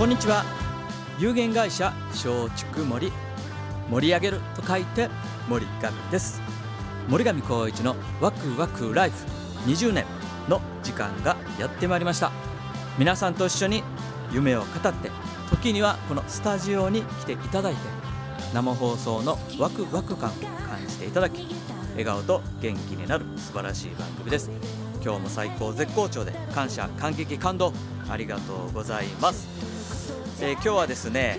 こんにちは。有限会社松竹森、盛り上げると書いて森上です。森上光一のワクワクライフ20年の時間がやってまいりました。皆さんと一緒に夢を語って、時にはこのスタジオに来ていただいて、生放送のワクワク感を感じていただき、笑顔と元気になる素晴らしい番組です。今日も最高絶好調で感謝感激感動ありがとうございます。今日はですね、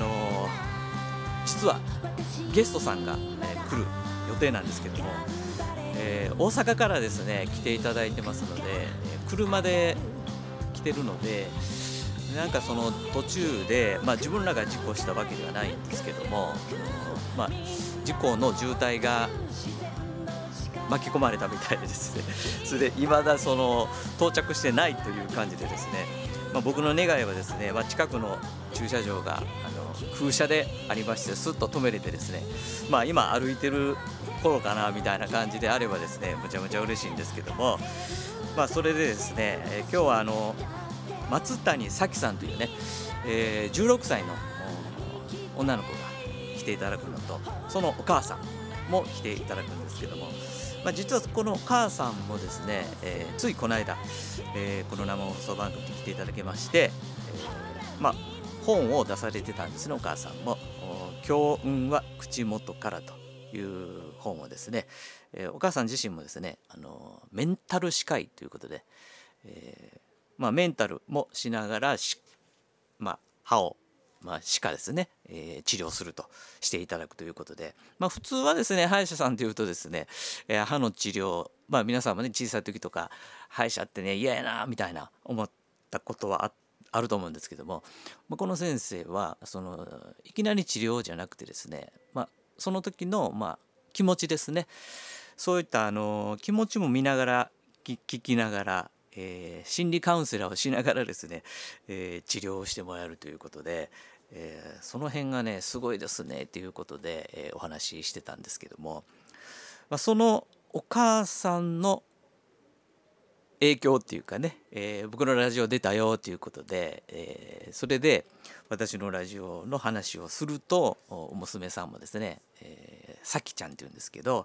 実はゲストさんが、来る予定なんですけども、大阪からですね来ていただいてますので、車で来てるので、なんかその途中で、自分らが事故したわけではないんですけども、事故の渋滞が巻き込まれたみたいでですね、それで未だその到着してないという感じでですね、僕の願いはですね、近くの駐車場が空車でありまして、スッと止めれてですね、今歩いてる頃かなみたいな感じであればですね、むちゃむちゃ嬉しいんですけども、それでですね、今日は松谷咲さんというね、16歳の女の子が来ていただくのと、そのお母さんも来ていただくんですけども、実はこのお母さんもですね、ついこの間、この生放送番組に来ていただきまして、本を出されてたんですね。お母さんも強運は口元からという本をですね、お母さん自身もですね、メンタル歯科医ということで、メンタルもしながら歯を歯科ですね、治療するとしていただくということで、普通はですね、歯医者さんというとですね、歯の治療、皆さんもね、小さい時とか歯医者ってね嫌やなみたいな思ったことはあると思うんですけども、この先生はいきなり治療じゃなくてですね、その時の気持ちですね、そういった気持ちも見ながら聞きながら、心理カウンセラーをしながらですね、治療をしてもらえるということで、その辺がねすごいですねということで、お話ししてたんですけども、そのお母さんの影響っていうかね、僕のラジオ出たよということで、それで私のラジオの話をすると、娘さんもですね、さきちゃんっていうんですけど、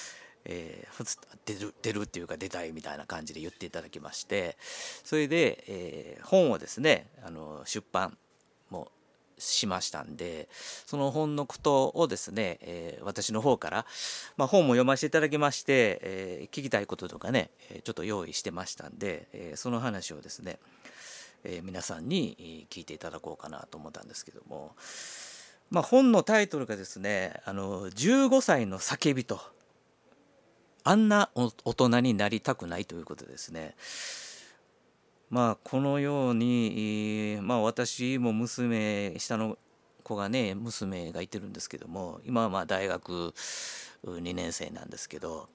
出るっていうか出たいみたいな感じで言っていただきまして、それで、本をですね出版もしましたんで、その本のことをですね、私の方から、本も読ませていただきまして、聞きたいこととかねちょっと用意してましたんで、その話をですね、皆さんに聞いていただこうかなと思ったんですけども、本のタイトルがですね15歳の叫びと、あんな大人になりたくないということですね。このように、私も下の子がね娘がいてるんですけども、今は大学2年生なんですけど、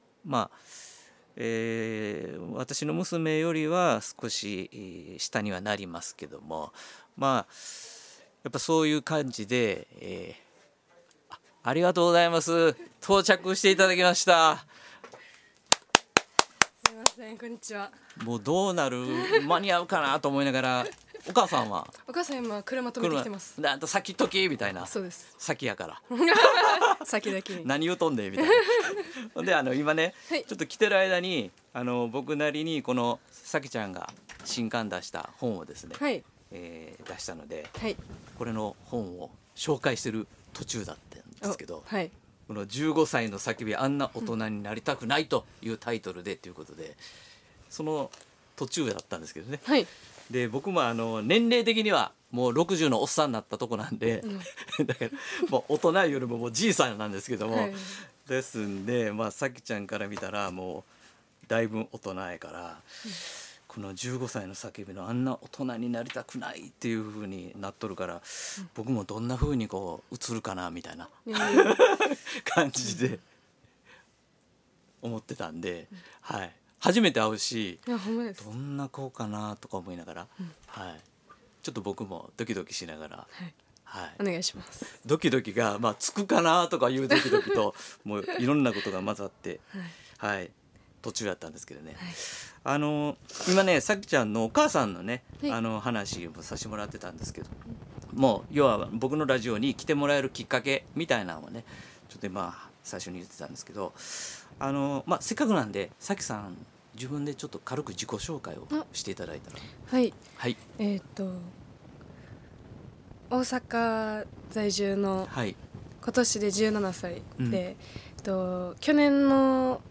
私の娘よりは少し下にはなりますけども、やっぱそういう感じで、ありがとうございます。到着していただきました。 すいません、こんにちは。 もうどうなる、間に合うかなと思いながら、お母さんは今車止めてきてます。 なんと先ときみたいな。 そうです。 先やから先だけに何言うとんねんみたいなで今ね、 はい、 ちょっと来てる間に僕なりにこのさきちゃんが新刊出した本をですね、 はい、 出したので、 はい、 これの本を紹介してる途中だったんですけど、 はい、 この15歳の叫び、あんな大人になりたくないというタイトルでということで、その途中だったんですけどね、 はい、 で僕も年齢的にはもう60のおっさんになったとこなんで、だからもう大人よりももうじいさんなんですけども、ですんでさきちゃんから見たらもうだいぶ大人やから、この15歳の叫びのあんな大人になりたくないっていう風になっとるから、僕もどんな風にこう映るかなみたいな感じで思ってたんで、はい、初めて会うし、どんな子かなとか思いながら、ちょっと僕もドキドキしながら、 お願いします。 ドキドキがつくかなとかいうドキドキともういろんなことが混ざって、 途中だったんですけどね、今ねさきちゃんのお母さんのね、話をさせてもらってたんですけど、もう要は僕のラジオに来てもらえるきっかけみたいなのをねちょっと最初に言ってたんですけど、せっかくなんでさきさん自分でちょっと軽く自己紹介をしていただいたら。 はい、はい、大阪在住の今年で17歳で、去年の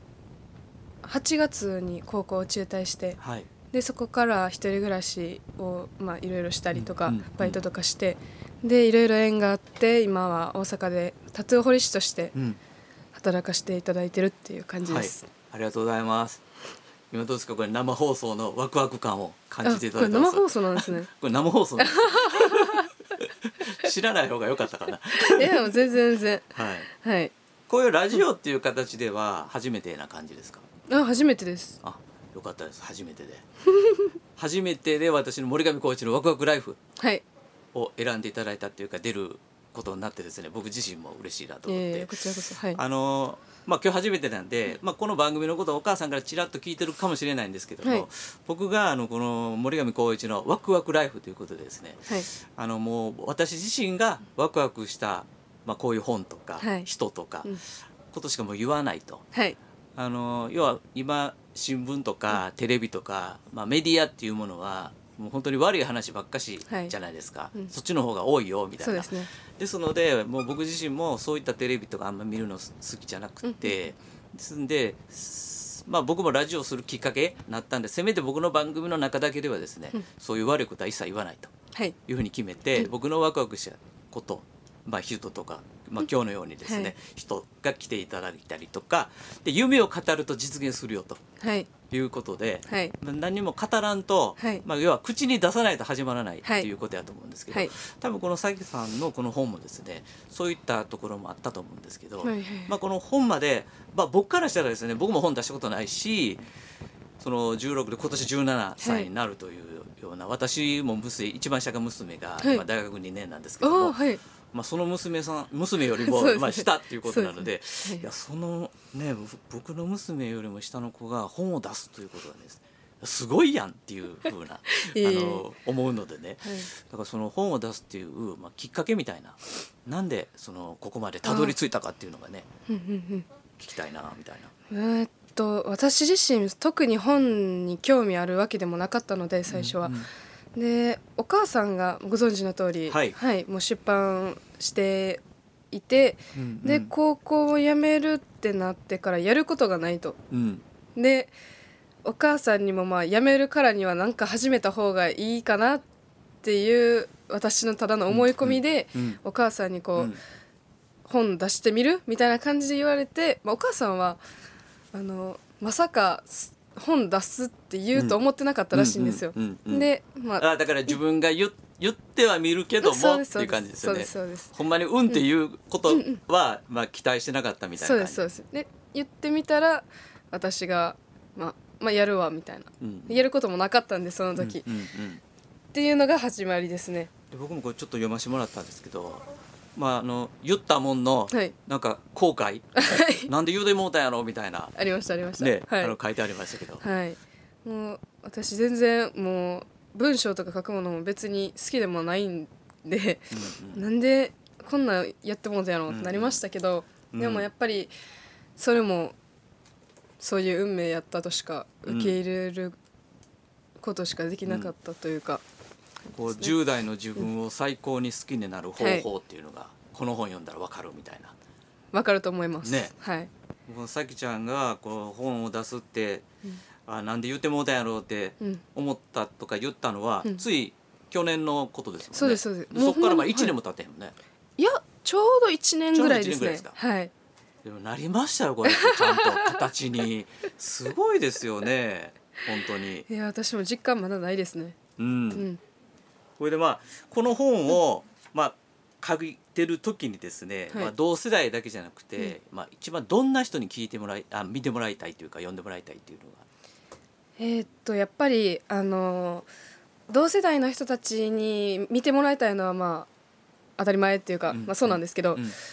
8月に高校を中退して、でそこから一人暮らしをいろいろしたりとか、バイトとかして、でいろいろ縁があって今は大阪でタトゥー彫り師として働かせていただいてるっていう感じです。 ありがとうございます。今どうですか、これ生放送のワクワク感を感じていただいてます。 これ生放送なんですね。 これ生放送なんです知らない方が良かったかな。 いや全然はい。 こういうラジオっていう形では初めてな感じですか？ 初めてです。 よかったです。初めてで初めてで私の森上浩一のワクワクライフを選んでいただいたっていうか出ることになってですね、僕自身も嬉しいなと思って、 こちらこそ、はい、 今日初めてなんで、この番組のことをお母さんからちらっと聞いてるかもしれないんですけども、僕がこの森上浩一のワクワクライフということでですね、もう私自身がワクワクした、こういう本とか、人とか、ことしかもう言わないと、要は今新聞とかテレビとか、メディアっていうものはもう本当に悪い話ばっかしじゃないですか、そっちの方が多いよみたいな。ですのでもう僕自身もそういったテレビとかあんま見るの好きじゃなくて、ですんで、僕もラジオをするきっかけになったんで、せめて僕の番組の中だけではですね、そういう悪いことは一切言わないというふうに決めて、僕のワクワクしたこと、人とか、今日のようにですね、人が来ていただいたりとかで、夢を語ると実現するよということで、何も語らんと、要は口に出さないと始まらないっていうことやと思うんですけど、多分このさきさんのこの本もですねそういったところもあったと思うんですけど、この本まで、僕からしたらですね、僕も本出したことないし、その16で今年17歳になるというような、私も一番下が娘が今大学2年なんですけども、その娘よりも下っていうことなので、いやそのね僕の娘よりも下の子が本を出すということはねすごいやんっていう風な思うのでね、だからその本を出すっていう、きっかけみたいな、なんでここまでたどり着いたかっていうのがね聞きたいなみたいな。 私自身特に本に興味あるわけでもなかったので最初は、でお母さんがご存知の通り、もう出版していて、で高校を辞めるってなってからやることがないと、でお母さんにも辞めるからには何か始めた方がいいかなっていう私のただの思い込みで、お母さんに本出してみるみたいな感じで言われて、お母さんはまさか本出すって言うと思ってなかったらしいんですよ。で、 だから自分が言ってはみるけどもっていう感じですよね。ほんまにっていうことは、期待してなかったみたいな感じ。 そうですで言ってみたら私がやるわみたいな、やることもなかったんでその時、っていうのが始まりですね。 で僕もこれちょっと読ませてもらったんですけど、言ったもんの、なんか後悔、なんで言うてもうたんやろみたいなありましたね、 書いてありましたけど、 もう私全然もう文章とか書くものも別に好きでもないんで、なんでこんなんやってもうたんやろってなりましたけど、でもやっぱりそれもそういう運命やったとしか受け入れることしかできなかったというか、 こう10代の自分を最高に好きになる方法っていうのが、この本読んだら分かるみたいな。 分かると思いますね。 さきちゃんがこう本を出すって、なんで言ってもうたんやろうって思ったとか言ったのは、つい去年のことですもんね。 そうですそこから1年も経ってへんもんね。 いやちょうど1年ぐらいですね。 でもなりましたよこれ、ちゃんと形に。すごいですよね本当に。 いや私も実感まだないですね。 これでこの本を書いてる時にですね、同世代だけじゃなくて、一番どんな人に見てもらいたいというか読んでもらいたいっていうのが、 やっぱり同世代の人たちに見てもらいたいのは当たり前っていうか、そうなんですけど、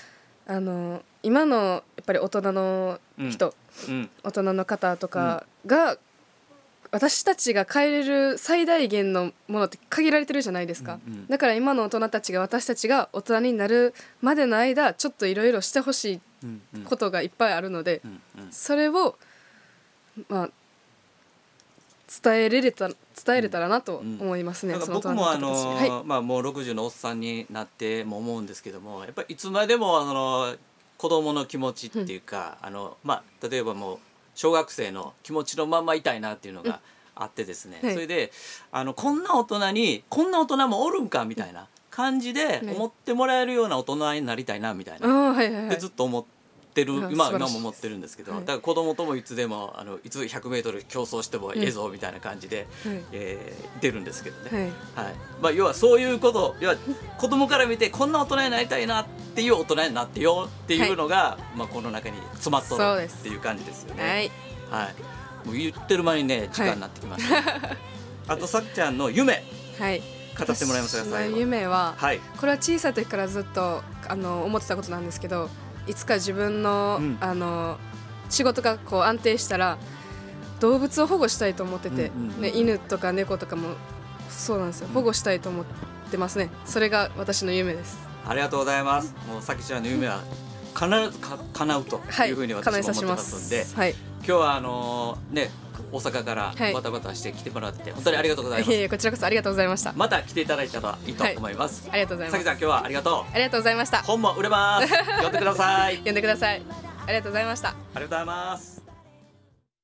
今のやっぱり大人の人、大人の方とかが、私たちが変えれる最大限のものって限られてるじゃないですか、だから今の大人たちが私たちが大人になるまでの間ちょっといろいろしてほしいことがいっぱいあるので、それをまあ伝えれたらなと思いますね。 僕ももう60のおっさんになっても思うんですけども、やっぱりいつまでも子供の気持ちっていうか、例えばもう小学生の気持ちのまんまいたいなっていうのがあってですね、それでこんな大人にこんな大人もおるんかみたいな感じで思ってもらえるような大人になりたいなみたいな、でずっと思って今も思ってるんですけど、だから子供ともいつでもいつ 100m 競争してもええぞみたいな感じで出るんですけどね、要はそういうこと、要は子供から見てこんな大人になりたいなっていう大人になってよっていうのが、この中に詰まっとるっていう感じですよね。もう言ってる間にね時間になってきましたあとさっちゃんの夢、語ってもらいますか。 私の夢は、これは小さい時からずっと思ってたことなんですけど、いつか自分の、仕事がこう安定したら動物を保護したいと思ってて、犬とか猫とかもそうなんですよ、保護したいと思ってますね。それが私の夢です。 ありがとうございます。もうさきちゃんの夢は必ず叶うというふうに私も思ってますんで、今日は大阪からバタバタして来てもらって本当にありがとうございます。 こちらこそありがとうございました。 また来ていただいたらいいと思います。 ありがとうございます。 さきちゃん今日はありがとう。 ありがとうございました。 本も売れます。読んでください。 読んでください。ありがとうございました。ありがとうございます。